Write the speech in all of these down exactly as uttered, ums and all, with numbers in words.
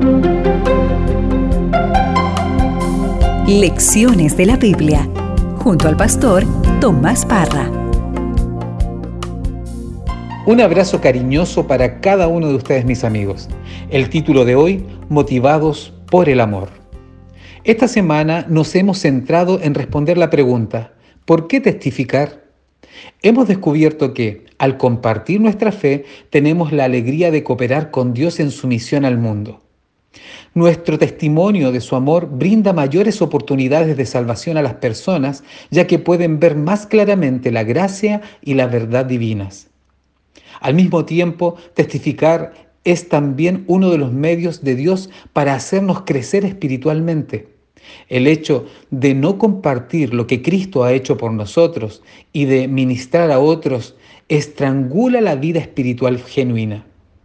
Lecciones de la Biblia, junto al pastor Tomás Parra. Un abrazo cariñoso para cada uno de ustedes, mis amigos. El título de hoy, Motivados por el amor. Esta semana nos hemos centrado en responder la pregunta, ¿por qué testificar? Hemos descubierto que, al compartir nuestra fe, tenemos la alegría de cooperar con Dios en su misión al mundo. Nuestro testimonio de su amor brinda mayores oportunidades de salvación a las personas, ya que pueden ver más claramente la gracia y la verdad divinas. Al mismo tiempo, testificar es también uno de los medios de Dios para hacernos crecer espiritualmente. El hecho de no compartir lo que Cristo ha hecho por nosotros y de ministrar a otros estrangula la vida espiritual genuina.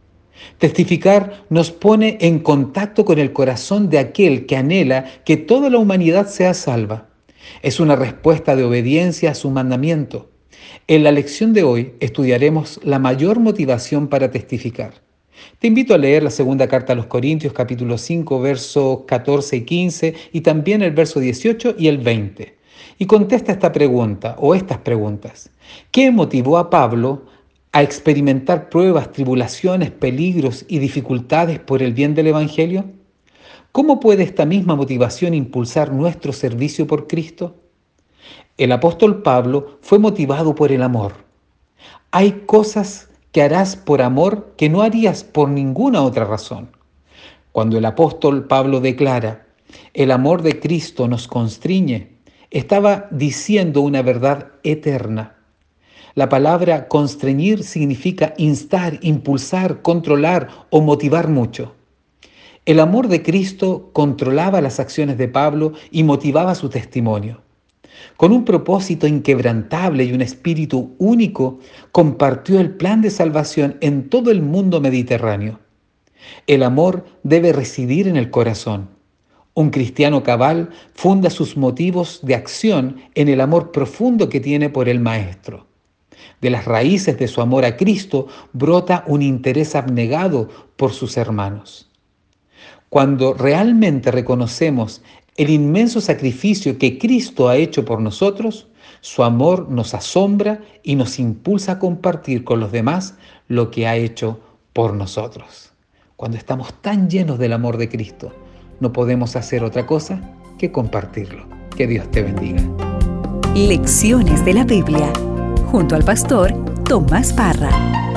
Testificar nos pone en contacto con el corazón de aquel que anhela que toda la humanidad sea salva. Es una respuesta de obediencia a su mandamiento. En la lección de hoy estudiaremos la mayor motivación para testificar. Te invito a leer la segunda carta a los Corintios, capítulo cinco, versos catorce y quince, y también el verso dieciocho y el veinte. Y contesta esta pregunta, o estas preguntas. ¿Qué motivó a Pablo a experimentar pruebas, tribulaciones, peligros y dificultades por el bien del Evangelio? ¿Cómo puede esta misma motivación impulsar nuestro servicio por Cristo? El apóstol Pablo fue motivado por el amor. Hay cosas que harás por amor que no harías por ninguna otra razón. Cuando el apóstol Pablo declara, el amor de Cristo nos constriñe, estaba diciendo una verdad eterna. La palabra constreñir significa instar, impulsar, controlar o motivar mucho. El amor de Cristo controlaba las acciones de Pablo y motivaba su testimonio. Con un propósito inquebrantable y un espíritu único, compartió el plan de salvación en todo el mundo mediterráneo. El amor debe residir en el corazón. Un cristiano cabal funda sus motivos de acción en el amor profundo que tiene por el Maestro. De las raíces de su amor a Cristo brota un interés abnegado por sus hermanos. Cuando realmente reconocemos el inmenso sacrificio que Cristo ha hecho por nosotros, su amor nos asombra y nos impulsa a compartir con los demás lo que ha hecho por nosotros. Cuando estamos tan llenos del amor de Cristo, no podemos hacer otra cosa que compartirlo. Que Dios te bendiga. Lecciones de la Biblia, junto al pastor Tomás Parra.